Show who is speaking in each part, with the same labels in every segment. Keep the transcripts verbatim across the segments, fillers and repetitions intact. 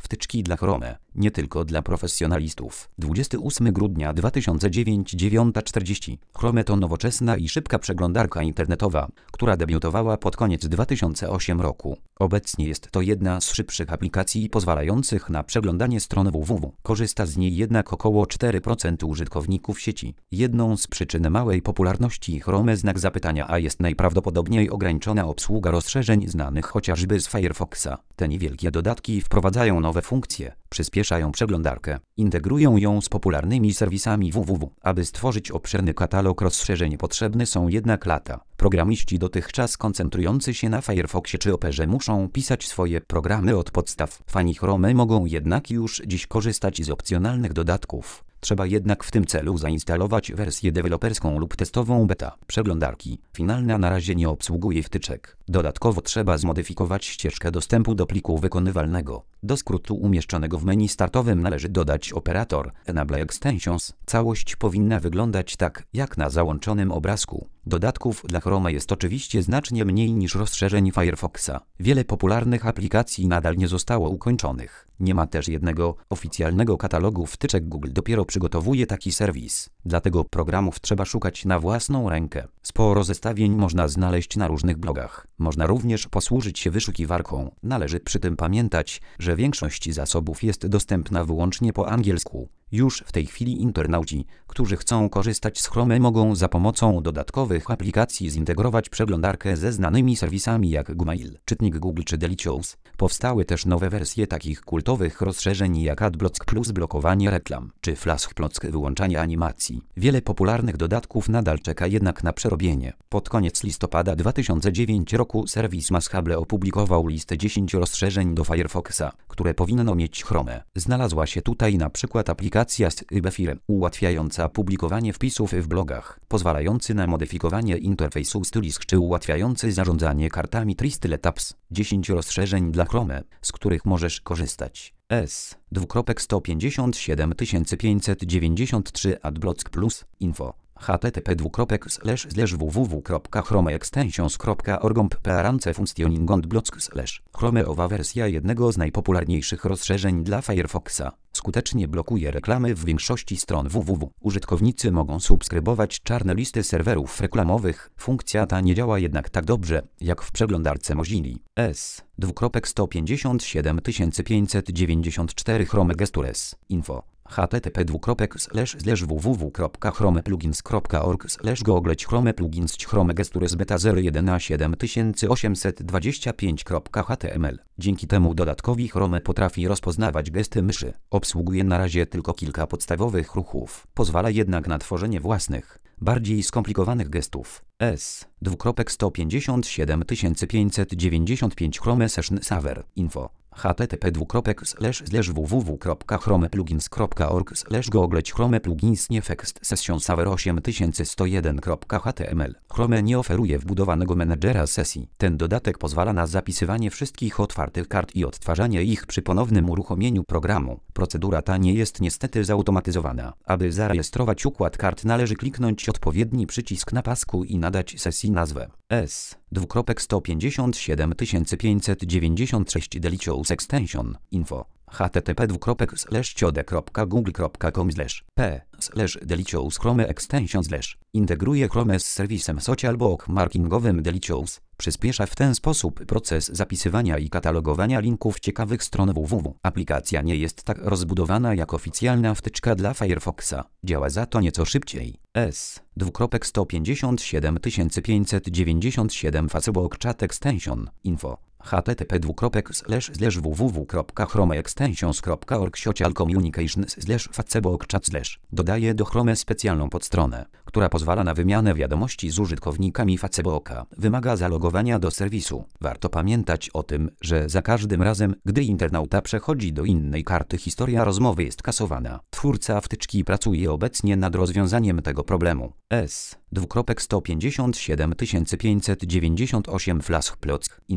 Speaker 1: Wtyczki dla Chrome, nie tylko dla profesjonalistów. dwudziestego ósmego grudnia dwa tysiące dziewiątego, dziewiąta czterdzieści. Chrome to nowoczesna i szybka przeglądarka internetowa, która debiutowała pod koniec dwa tysiące ósmego roku. Obecnie jest to jedna z szybszych aplikacji pozwalających na przeglądanie stron www. Korzysta z niej jednak około cztery procent użytkowników sieci. Jedną z przyczyn małej popularności Chrome znak zapytania a jest najprawdopodobniej ograniczona obsługa rozszerzeń znanych chociażby z Firefoxa. Te niewielkie dodatki wprowadzają nowe funkcje, przyspieszają przeglądarkę, integrują ją z popularnymi serwisami www. Aby stworzyć obszerny katalog rozszerzeń potrzebne są jednak lata. Programiści dotychczas koncentrujący się na Firefoxie czy Operze muszą pisać swoje programy od podstaw. Fani Chrome mogą jednak już dziś korzystać z opcjonalnych dodatków. Trzeba jednak w tym celu zainstalować wersję deweloperską lub testową beta. Przeglądarki finalna na razie nie obsługuje wtyczek. Dodatkowo trzeba zmodyfikować ścieżkę dostępu do pliku wykonywalnego. Do skrótu umieszczonego w menu startowym należy dodać operator Enable Extensions. Całość powinna wyglądać tak, jak na załączonym obrazku. Dodatków dla Chrome jest oczywiście znacznie mniej niż rozszerzeń Firefoxa. Wiele popularnych aplikacji nadal nie zostało ukończonych. Nie ma też jednego oficjalnego katalogu wtyczek. Google dopiero przygotowuje taki serwis. Dlatego programów trzeba szukać na własną rękę. Sporo zestawień można znaleźć na różnych blogach. Można również posłużyć się wyszukiwarką. Należy przy tym pamiętać, że większość zasobów jest dostępna wyłącznie po angielsku. Już w tej chwili internauci, którzy chcą korzystać z Chrome, mogą za pomocą dodatkowych aplikacji zintegrować przeglądarkę ze znanymi serwisami jak Gmail, czytnik Google czy Delicious. Powstały też nowe wersje takich kultowych rozszerzeń jak AdBlock Plus blokowanie reklam, czy FlashBlock wyłączanie animacji. Wiele popularnych dodatków nadal czeka jednak na przerobienie. Pod koniec listopada dwa tysiące dziewiątego roku serwis Mashable opublikował listę dziesięciu rozszerzeń do Firefoxa, które powinno mieć Chrome. Znalazła się tutaj na przykład aplikacja Aplikacja z Befirem, ułatwiająca publikowanie wpisów w blogach, pozwalający na modyfikowanie interfejsu Stylisk czy ułatwiający zarządzanie kartami Tristyle Tabs. dziesięć rozszerzeń dla Chrome, z których możesz korzystać. S. sto pięćdziesiąt siedem tysięcy pięćset dziewięćdziesiąt trzy AdBlock Plus. Info. http dwukropek slash slash www kropka chromeextensions kropka org pearance functioning adblock slash Chrome owa wersja jednego z najpopularniejszych rozszerzeń dla Firefoxa. Skutecznie blokuje reklamy w większości stron www. Użytkownicy mogą subskrybować czarne listy serwerów reklamowych. Funkcja ta nie działa jednak tak dobrze, jak w przeglądarce Mozilla. S. sto pięćdziesiąt siedem tysięcy pięćset dziewięćdziesiąt cztery Chrome Gestures. Info. http dwukropek slash slash www kropka chromeplugins kropka org slash googleć Chrome Plugins Chrome Gestures beta zero jeden a siedem osiemset dwadzieścia pięć kropka html. Dzięki temu dodatkowi Chrome potrafi rozpoznawać gesty myszy. Obsługuje na razie tylko kilka podstawowych ruchów. Pozwala jednak na tworzenie własnych, bardziej skomplikowanych gestów. S. sto pięćdziesiąt siedem tysięcy pięćset dziewięćdziesiąt pięć Chrome Session Server. Info. http dwukropek slash slash www kropka chromeplugins kropka org slash googleć Chrome Plugins Next Session Server osiem tysięcy sto jeden kropka html. Chrome nie oferuje wbudowanego menedżera sesji. Ten dodatek pozwala na zapisywanie wszystkich otwartych kart i odtwarzanie ich przy ponownym uruchomieniu programu. Procedura ta nie jest niestety zautomatyzowana. Aby zarejestrować układ kart, należy kliknąć odpowiedni przycisk na pasku i nadać sesji nazwę. S. sto pięćdziesiąt siedem tysięcy pięćset dziewięćdziesiąt sześć Delicious Extension. Info. http dwukropek slash ciode kropka google kropka com slash p slash delicious chrome extension slash integruje Chrome z serwisem social bookmarkingowym Delicious. Przyspiesza w ten sposób proces zapisywania i katalogowania linków ciekawych stron www. Aplikacja nie jest tak rozbudowana jak oficjalna wtyczka dla Firefoxa. Działa za to nieco szybciej. S. sto pięćdziesiąt siedem tysięcy pięćset dziewięćdziesiąt siedem Facebook Chat Extension. Info. http dwukropek slash slash www kropka chromeextensions kropka org social communications slash facebook chat slash dodaje do Chrome specjalną podstronę, która pozwala na wymianę wiadomości z użytkownikami Facebooka. Wymaga zalogowania do serwisu. Warto pamiętać o tym, że za każdym razem, gdy internauta przechodzi do innej karty, historia rozmowy jest kasowana. Twórca wtyczki pracuje obecnie nad rozwiązaniem tego problemu. S. sto pięćdziesiąt siedem tysięcy pięćset dziewięćdziesiąt osiem FlashBlock. Info.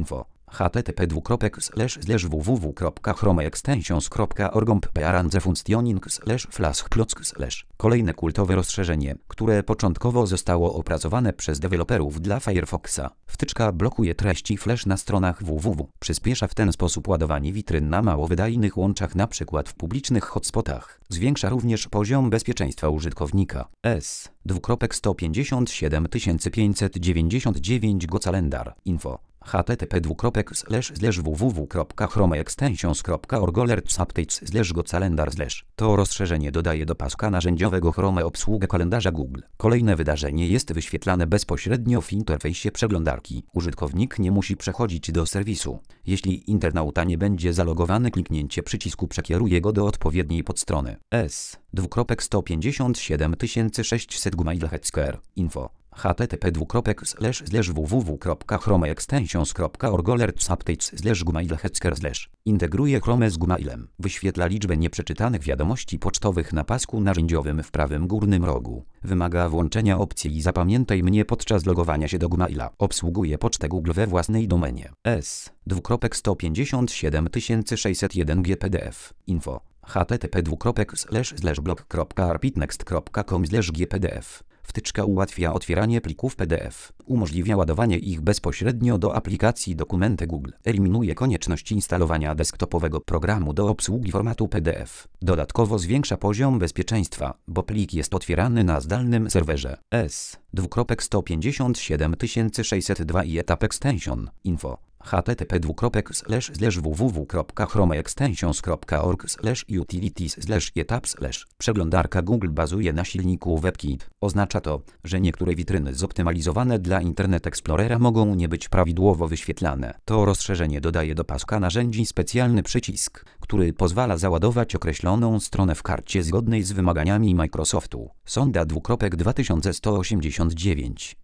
Speaker 1: http dwukropek slash slash www kropka chromeextensions kropka org p arrange functioning slash flash klock slash. Kolejne kultowe rozszerzenie, które początkowo zostało opracowane przez deweloperów dla Firefoxa. Wtyczka blokuje treści flash na stronach www. Przyspiesza w ten sposób ładowanie witryn na mało wydajnych łączach, np. w publicznych hotspotach. Zwiększa również poziom bezpieczeństwa użytkownika. S. sto pięćdziesiąt siedem tysięcy pięćset dziewięćdziesiąt dziewięć Go calendar info http dwukropek slash slash www kropka chromeextensions kropka org alerts updates slash go calendar slash. To rozszerzenie dodaje do paska narzędziowego Chrome obsługę kalendarza Google. Kolejne wydarzenie jest wyświetlane bezpośrednio w interfejsie przeglądarki. Użytkownik nie musi przechodzić do serwisu. Jeśli internauta nie będzie zalogowany, kliknięcie przycisku przekieruje go do odpowiedniej podstrony. S. sto pięćdziesiąt siedem tysięcy sześćset gmail.hetzker info http dwukropek slash slash www kropka chromeextensions kropka org alerts updates slash gmail.hetzker slash. Integruje Chrome z Gmailem. Wyświetla liczbę nieprzeczytanych wiadomości pocztowych na pasku narzędziowym w prawym górnym rogu. Wymaga włączenia opcji Zapamiętaj mnie podczas logowania się do Gmaila. Obsługuje pocztę Google we własnej domenie. S. sto pięćdziesiąt siedem tysięcy sześćset jeden G P D F info http dwukropek slash slash blog kropka arpitnext kropka com slash gpdf. Wtyczka ułatwia otwieranie plików P D F. Umożliwia ładowanie ich bezpośrednio do aplikacji Dokumenty Google. Eliminuje konieczność instalowania desktopowego programu do obsługi formatu P D F. Dodatkowo zwiększa poziom bezpieczeństwa, bo plik jest otwierany na zdalnym serwerze. S. sto pięćdziesiąt siedem tysięcy sześćset dwa i etap extension info http dwukropek slash slash www kropka chromeextensions kropka org slash utilities slash etap slash. Przeglądarka Google bazuje na silniku WebKit. Oznacza to, że niektóre witryny zoptymalizowane dla Internet Explorera mogą nie być prawidłowo wyświetlane. To rozszerzenie dodaje do paska narzędzi specjalny przycisk, który pozwala załadować określoną stronę w karcie zgodnej z wymaganiami Microsoftu. Sonda dwa tysiące sto osiemdziesiąt dziewięć